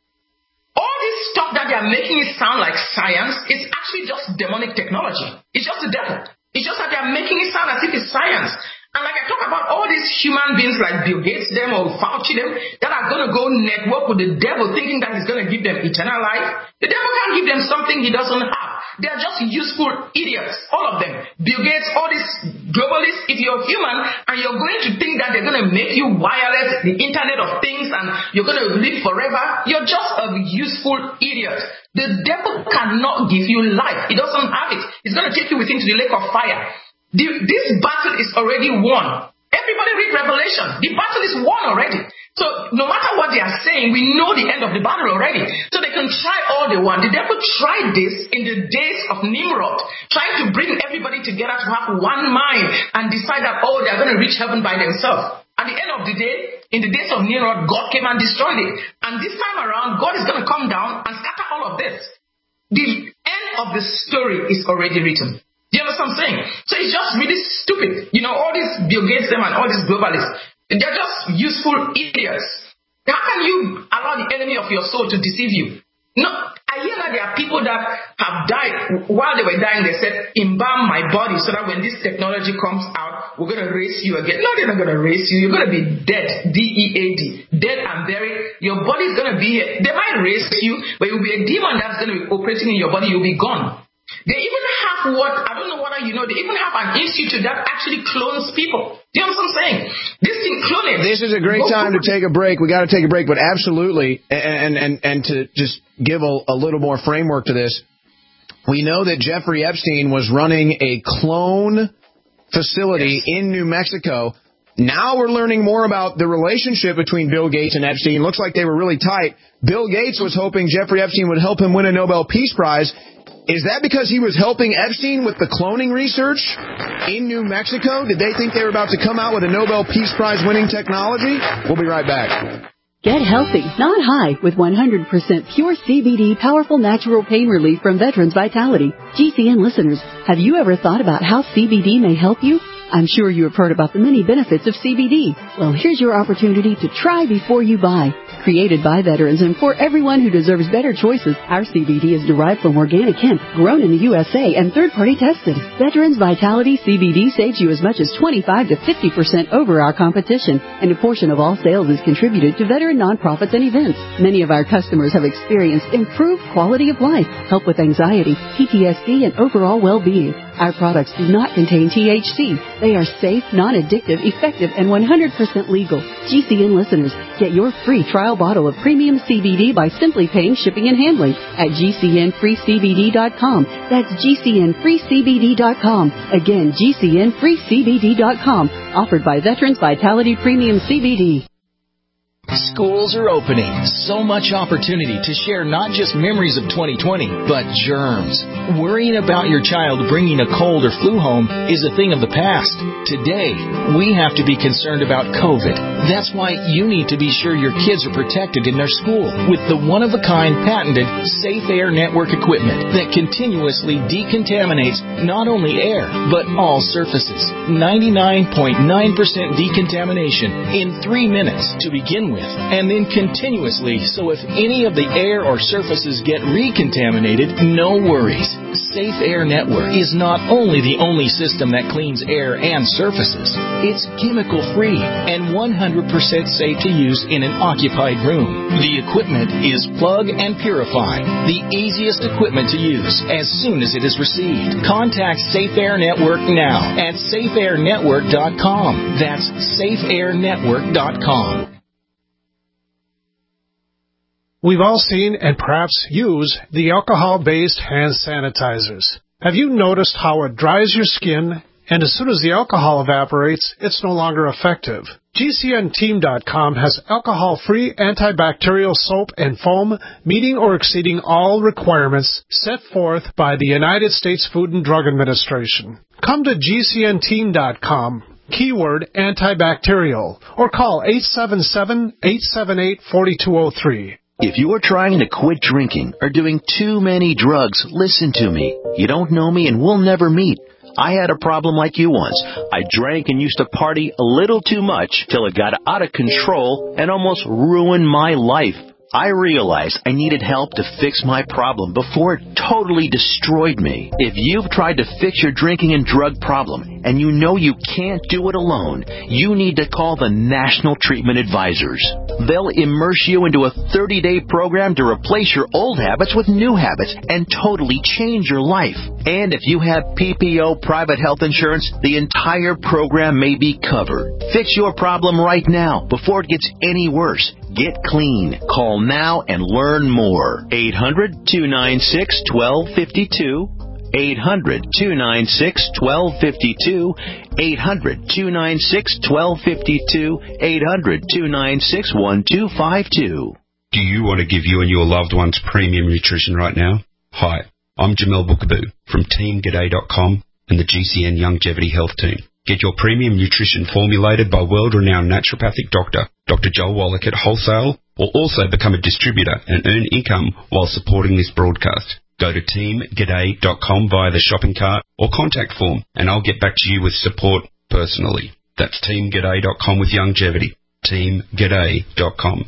All this stuff that they are making it sound like science is actually just demonic technology. It's just the devil. It's just that they are making it sound as if it's science. And like I talk about all these human beings like Bill Gates them or Fauci them that are going to go network with the devil thinking that he's going to give them eternal life. The devil can't give them something he doesn't have. They are just useful idiots, all of them. Bill Gates, all these globalists, if you're human and you're going to think that they're going to make you wireless, the Internet of Things, and you're going to live forever, you're just a useful idiot. The devil cannot give you life. He doesn't have it. He's going to take you with him to the lake of fire. This battle is already won. Everybody read Revelation. The battle is won already. So no matter what they are saying, we know the end of the battle already. So they can try all they want. The devil tried this in the days of Nimrod, trying to bring everybody together to have one mind and decide that, oh, they're going to reach heaven by themselves. At the end of the day, in the days of Nimrod, God came and destroyed it. And this time around, God is going to come down and scatter all of this. The end of the story is already written. Do you understand what I'm saying? So it's just really stupid. All these Bill Gates them and all these globalists, they're just useful idiots. How can you allow the enemy of your soul to deceive you? No, I hear that there are people that have died. While they were dying, they said, embalm my body so that when this technology comes out, we're going to raise you again. No, they're not going to raise you. You're going to be dead, D-E-A-D, dead and buried. Your body is going to be here. They might raise you, but you'll be a demon that's going to be operating in your body. You'll be gone. They even have I don't know whether you know, they even have an institute that actually clones people. Do you know what I'm saying? This thing cloning. This is a great time to take a break. We got to take a break, but absolutely, and to just give a little more framework to this, we know that Jeffrey Epstein was running a clone facility in New Mexico. Now we're learning more about the relationship between Bill Gates and Epstein. Looks like they were really tight. Bill Gates was hoping Jeffrey Epstein would help him win a Nobel Peace Prize. Is that because he was helping Epstein with the cloning research in New Mexico? Did they think they were about to come out with a Nobel Peace Prize winning technology? We'll be right back. Get healthy, not high, with 100% pure CBD powerful natural pain relief from Veterans Vitality. GCN listeners, have you ever thought about how CBD may help you? I'm sure you have heard about the many benefits of CBD. Well, here's your opportunity to try before you buy. Created by veterans and for everyone who deserves better choices, our CBD is derived from organic hemp, grown in the USA, and third-party tested. Veterans Vitality CBD saves you as much as 25 to 50% over our competition, and a portion of all sales is contributed to veteran nonprofits and events. Many of our customers have experienced improved quality of life, help with anxiety, PTSD, and overall well-being. Our products do not contain THC. They are safe, non-addictive, effective, and 100% legal. GCN listeners, get your free trial bottle of premium CBD by simply paying shipping and handling at GCNFreeCBD.com. That's GCNFreeCBD.com. Again, GCNFreeCBD.com. Offered by Veterans Vitality Premium CBD. Schools are opening. So much opportunity to share not just memories of 2020, but germs. Worrying about your child bringing a cold or flu home is a thing of the past. Today, we have to be concerned about COVID. That's why you need to be sure your kids are protected in their school with the one-of-a-kind patented Safe Air Network equipment that continuously decontaminates not only air, but all surfaces. 99.9% decontamination in 3 minutes to begin with, and then continuously, so if any of the air or surfaces get recontaminated, no worries. Safe Air Network is not only the only system that cleans air and surfaces, it's chemical-free and 100% safe to use in an occupied room. The equipment is plug and purify, the easiest equipment to use as soon as it is received. Contact Safe Air Network now at safeairnetwork.com. That's safeairnetwork.com. We've all seen and perhaps use the alcohol-based hand sanitizers. Have you noticed how it dries your skin, and as soon as the alcohol evaporates, it's no longer effective? GCNteam.com has alcohol-free antibacterial soap and foam meeting or exceeding all requirements set forth by the United States Food and Drug Administration. Come to GCNteam.com. Keyword antibacterial, or call 877-878-4203. If you are trying to quit drinking or doing too many drugs, listen to me. You don't know me and we'll never meet. I had a problem like you once. I drank and used to party a little too much till it got out of control and almost ruined my life. I realized I needed help to fix my problem before it totally destroyed me. If you've tried to fix your drinking and drug problem and you know you can't do it alone, you need to call the National Treatment Advisors. They'll immerse you into a 30-day program to replace your old habits with new habits and totally change your life. And if you have PPO private health insurance, the entire program may be covered. Fix your problem right now before it gets any worse. Get clean. Call now and learn more. 800-296-1252. 800-296-1252. 800-296-1252. 800-296-1252. Do you want to give you and your loved ones premium nutrition right now? Hi, I'm Jamel Bookaboo from TeamGaday.com and the GCN Longevity Health Team. Get your premium nutrition formulated by world-renowned naturopathic doctor, Dr. Joel Wallach at wholesale, or also become a distributor and earn income while supporting this broadcast. Go to TeamGaday.com via the shopping cart or contact form, and I'll get back to you with support personally. That's TeamGaday.com with longevity. TeamGaday.com.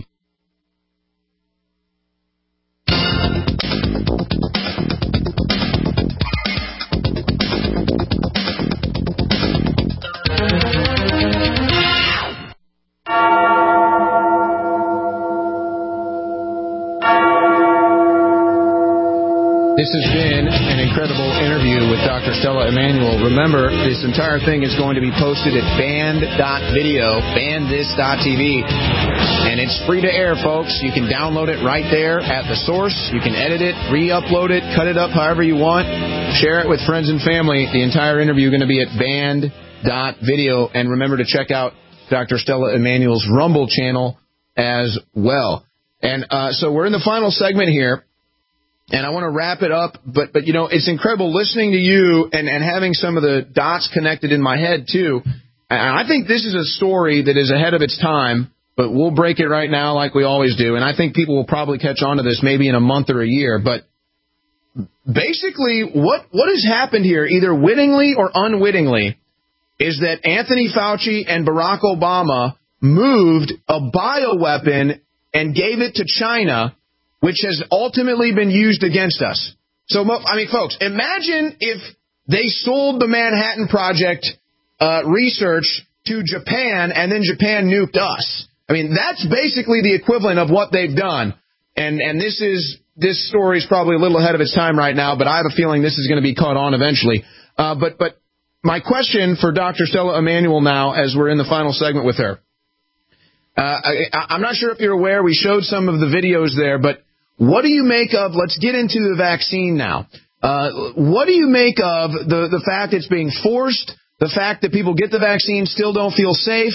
This has been an incredible interview with Dr. Stella Immanuel. Remember, this entire thing is going to be posted at band.video, bandthis.tv, and it's free to air, folks. You can download it right there at the source. You can edit it, re-upload it, cut it up however you want, share it with friends and family. The entire interview is going to be at band.video, and remember to check out Dr. Stella Immanuel's Rumble channel as well. And so we're in the final segment here. And I want to wrap it up, but you know, it's incredible listening to you and having some of the dots connected in my head, too. And I think this is a story that is ahead of its time, but we'll break it right now like we always do. And I think people will probably catch on to this maybe in a month or a year. But basically, what has happened here, either wittingly or unwittingly, is that Anthony Fauci and Barack Obama moved a bioweapon and gave it to China, which has ultimately been used against us. So, I mean, folks, imagine if they sold the Manhattan Project research to Japan and then Japan nuked us. I mean, that's basically the equivalent of what they've done. And this story is probably a little ahead of its time right now, but I have a feeling this is going to be caught on eventually. But my question for Dr. Stella Immanuel now, as we're in the final segment with her, I'm not sure if you're aware, we showed some of the videos there, but what do you make of, let's get into the vaccine now. What do you make of the fact it's being forced, the fact that people get the vaccine, still don't feel safe,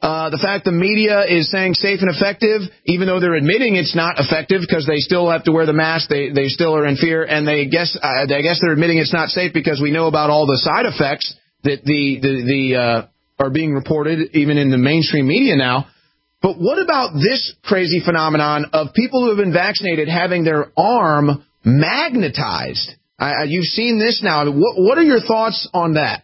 The fact the media is saying safe and effective, even though they're admitting it's not effective because they still have to wear the mask, they still are in fear, and I guess they're admitting it's not safe because we know about all the side effects that are being reported even in the mainstream media now. But what about this crazy phenomenon of people who have been vaccinated having their arm magnetized? You've seen this now. What are your thoughts on that?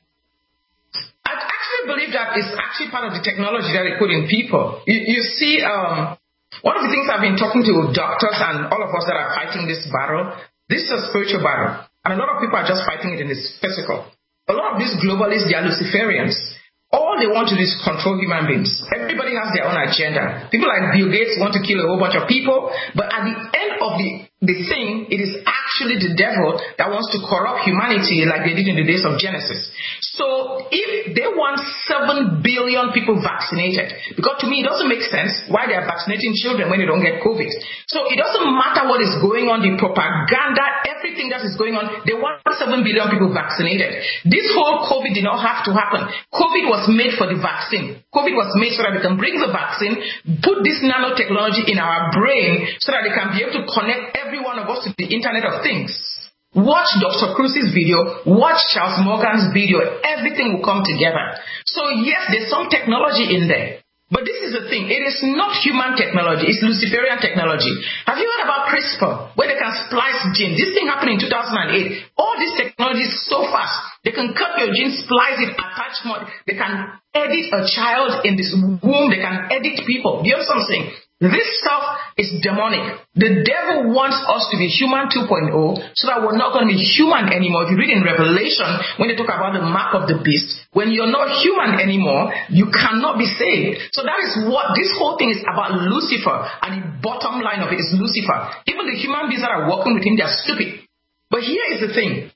I actually believe that it's actually part of the technology that they put in people. You see, one of the things I've been talking to doctors and all of us that are fighting this battle, this is a spiritual battle. And a lot of people are just fighting it in this physical. A lot of these globalists, they are Luciferians. All they want to do is control human beings. Everybody has their own agenda. People like Bill Gates want to kill a whole bunch of people, but at the end of the thing, it is actually the devil that wants to corrupt humanity like they did in the days of Genesis. So if they want 7 billion people vaccinated, because to me it doesn't make sense why they are vaccinating children when they don't get COVID. So it doesn't matter what is going on, the propaganda, everything that is going on, they want 7 billion people vaccinated. This whole COVID did not have to happen. COVID was made for the vaccine. COVID was made so that we can bring the vaccine, put this nanotechnology in our brain so that they can be able to connect every one of us to the Internet of Things. Watch Dr. Cruz's video, watch Charles Morgan's video, everything will come together. So yes, there's some technology in there. But this is the thing, it is not human technology, it's Luciferian technology. Have you heard about CRISPR, where they can splice genes? This thing happened in 2008. All this technology is so fast. They can cut your gene, splice it, attach more. They can edit a child in this womb. They can edit people. Do you know something? This stuff is demonic. The devil wants us to be human 2.0 so that we're not going to be human anymore. If you read in Revelation, when they talk about the mark of the beast, when you're not human anymore, you cannot be saved. So that is what this whole thing is about, Lucifer. And the bottom line of it is Lucifer. Even the human beings that are working with him, they're stupid. But here is the thing.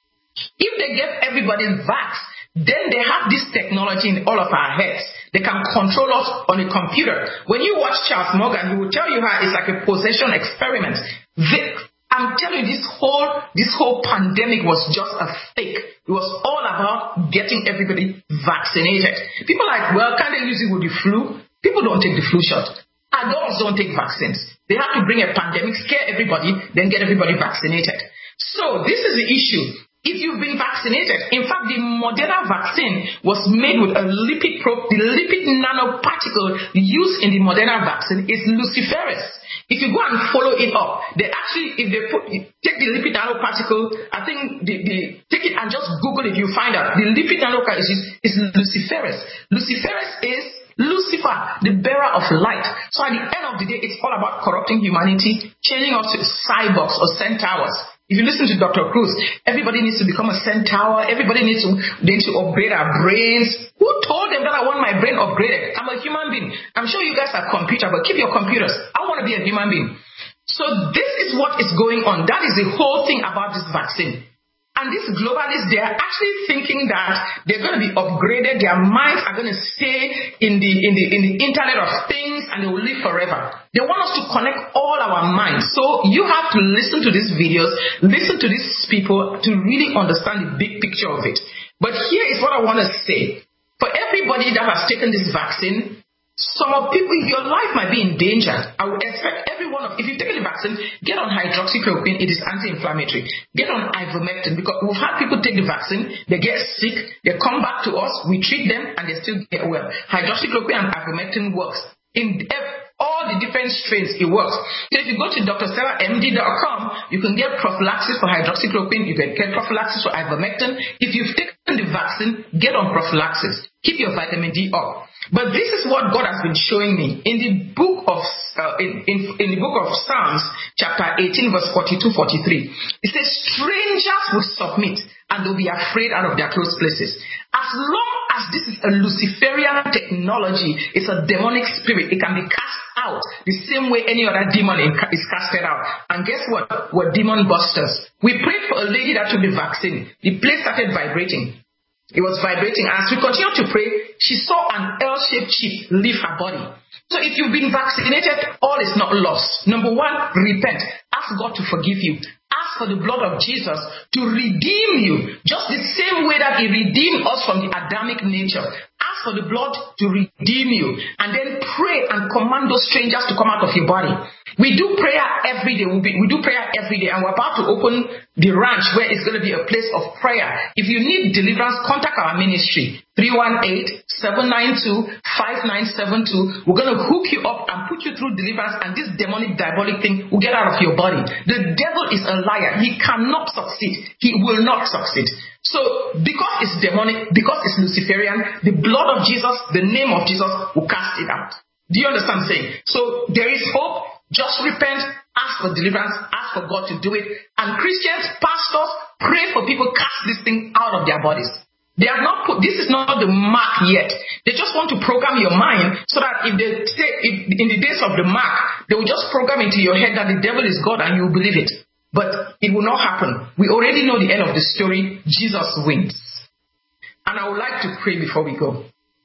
If they get everybody vaxxed, then they have this technology in all of our heads. They can control us on a computer. When you watch Charles Morgan, he will tell you how it's like a possession experiment. I'm telling you, this whole pandemic was just a fake. It was all about getting everybody vaccinated. People are like, well, can't they use it with the flu? People don't take the flu shot. Adults don't take vaccines. They have to bring a pandemic, scare everybody, then get everybody vaccinated. So this is the issue. If you've been vaccinated, in fact, the Moderna vaccine was made with a lipid probe. The lipid nanoparticle used in the Moderna vaccine is Luciferase. If you go and follow it up, they actually, if they take the lipid nanoparticle, I think take it and just Google it, you find out the lipid nanoparticle is Luciferase. Luciferase is Lucifer, the bearer of light. So at the end of the day, it's all about corrupting humanity, changing us to cyborgs or centaurs. If you listen to Dr. Cruz, everybody needs to become a centaur. Everybody needs to upgrade our brains. Who told them that I want my brain upgraded? I'm a human being. I'm sure you guys are computer, but keep your computers. I want to be a human being. So this is what is going on. That is the whole thing about this vaccine. And these globalists, they are actually thinking that they're going to be upgraded. Their minds are going to stay in the Internet of Things and they will live forever. They want us to connect all our minds. So you have to listen to these videos, listen to these people to really understand the big picture of it. But here is what I want to say. For everybody that has taken this vaccine, some of people, your life might be in danger. I would expect every one of, if you've taken the vaccine, get on hydroxychloroquine, it is anti-inflammatory. Get on ivermectin, because we've had people take the vaccine, they get sick, they come back to us, we treat them, and they still get well. Hydroxychloroquine and ivermectin works. In all the different strains, it works. So if you go to drstellamd.com, you can get prophylaxis for hydroxychloroquine, you can get prophylaxis for ivermectin. If you've taken the vaccine, get on prophylaxis. Keep your vitamin D up. But this is what God has been showing me in the book of in the book of Psalms, chapter 18, verse 42-43. It says, strangers will submit and they'll be afraid out of their close places. As long as this is a Luciferian technology, it's a demonic spirit, it can be cast out the same way any other demon is casted out. And guess what? We're demon busters. We prayed for a lady that took the vaccine. The place started vibrating. It was vibrating. As we continued to pray, she saw an L-shaped chip leave her body. So if you've been vaccinated, all is not lost. Number one, repent. Ask God to forgive you. Ask for the blood of Jesus to redeem you, just the same way that He redeemed us from the Adamic nature. Ask ask for the blood to redeem you, and then pray and command those strangers to come out of your body. We do prayer every day. We do prayer every day, and we're about to open the ranch where it's going to be a place of prayer. If you need deliverance, contact our ministry, 318-792-5972. We're going to hook you up and put you through deliverance, and this demonic, diabolic thing will get out of your body. The devil is a liar. He cannot succeed. He will not succeed. So, because it's demonic, because it's Luciferian, the blood of Jesus, the name of Jesus will cast it out. Do you understand what I'm saying? So, there is hope. Just repent, ask for deliverance, ask for God to do it. And Christians, pastors, pray for people, cast this thing out of their bodies. They have not put, this is not the mark yet. They just want to program your mind so that if they say, in the days of the mark, they will just program into your head that the devil is God and you will believe it. But it will not happen. We already know the end of the story. Jesus wins. And I would like to pray before we go.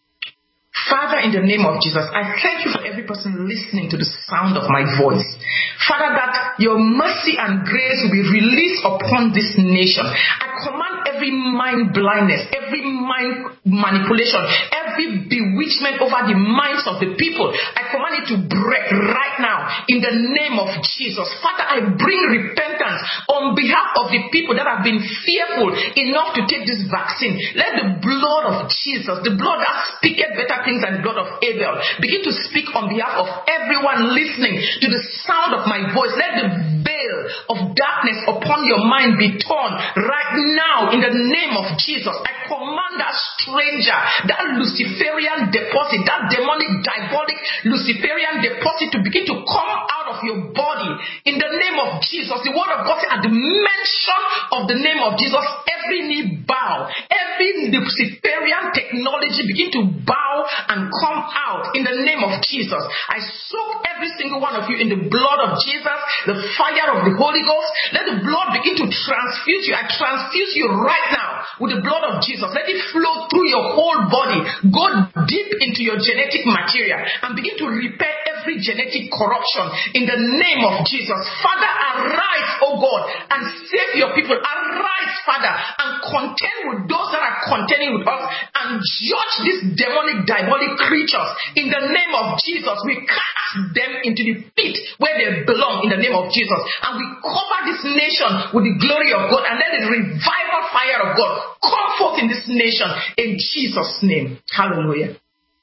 Father, in the name of Jesus, I thank you for every person listening to the sound of my voice. Father, that your mercy and grace will be released upon this nation. I command every mind blindness, every mind manipulation, every bewitchment over the minds of the people. I command it to break right now in the name of Jesus. Father, I bring repentance on behalf of the people that have been fearful enough to take this vaccine. Let the blood of Jesus, the blood that speaketh better things than the blood of Abel, begin to speak on behalf of everyone listening to the sound of my voice. Let the veil of darkness upon your mind be torn right now in the name of Jesus. I command that stranger, that Luciferian deposit, that demonic, diabolic Luciferian deposit to begin to come out of your body in the name of Jesus. The word of God says, at the mention of the name of Jesus, every knee bow, every Luciferian technology begin to bow and come out in the name of Jesus. I soak every single one of you in the blood of Jesus, the fire of the Holy Ghost. Let the blood begin to transfuse you. I transfuse you right now with the blood of Jesus. Let it flow through your whole body. Go deep into your genetic material and begin to repair every genetic corruption in the name of Jesus. Father, arise, oh God, and save your people. Arise, Father, and contend with those that are contending with us, and judge these demonic, diabolic creatures in the name of Jesus. We cast them into the pit where they belong in the name of Jesus, and we cover this nation with the glory of God, and let the revival fire of God come forth in this nation in Jesus' name. Hallelujah.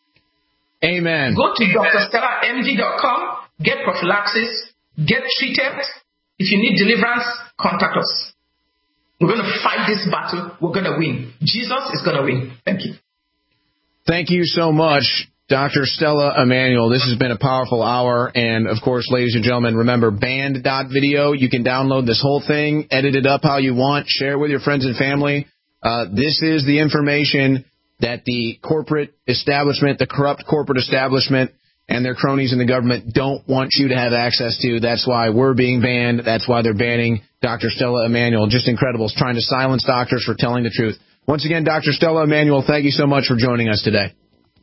Amen. Go to drstellamd.com, get prophylaxis, get treated. If you need deliverance, contact us. We're going to fight this battle. We're going to win. Jesus is going to win. Thank you. Thank you so much, Dr. Stella Immanuel. This has been a powerful hour. And, of course, ladies and gentlemen, remember band.video. You can download this whole thing, edit it up how you want, share it with your friends and family. This is the information that the corporate establishment, the corrupt corporate establishment, and their cronies in the government don't want you to have access to. That's why we're being banned. That's why they're banning Dr. Stella Immanuel. Just incredible. It's trying to silence doctors for telling the truth. Once again, Dr. Stella Immanuel, thank you so much for joining us today.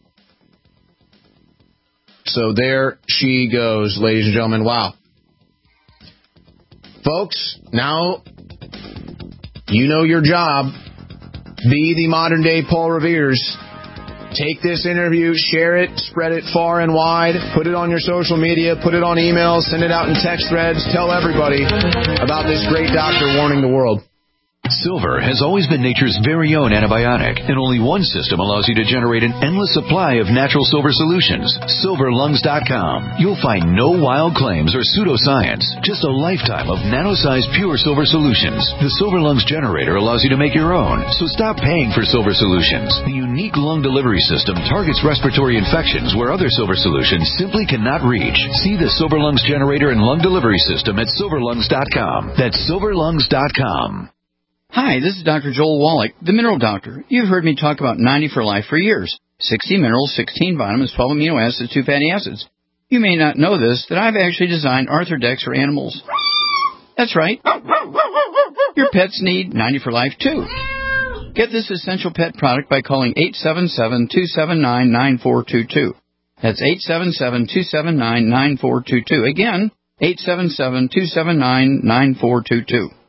So there she goes, ladies and gentlemen. Wow. Folks, now you know your job. Be the modern-day Paul Revere's. Take this interview, share it, spread it far and wide, put it on your social media, put it on email, send it out in text threads, tell everybody about this great doctor warning the world. Silver has always been nature's very own antibiotic, and only one system allows you to generate an endless supply of natural silver solutions. SilverLungs.com. You'll find no wild claims or pseudoscience, just a lifetime of nano-sized pure silver solutions. The Silver Lungs generator allows you to make your own, so stop paying for silver solutions. The unique lung delivery system targets respiratory infections where other silver solutions simply cannot reach. See the Silver Lungs generator and lung delivery system at SilverLungs.com. That's SilverLungs.com. Hi, this is Dr. Joel Wallach, the Mineral Doctor. You've heard me talk about 90 for Life for years. 60 minerals, 16 vitamins, 12 amino acids, 2 fatty acids. You may not know this, that I've actually designed Arthrodex for animals. That's right. Your pets need 90 for Life too. Get this essential pet product by calling 877-279-9422. That's 877-279-9422. Again, 877-279-9422.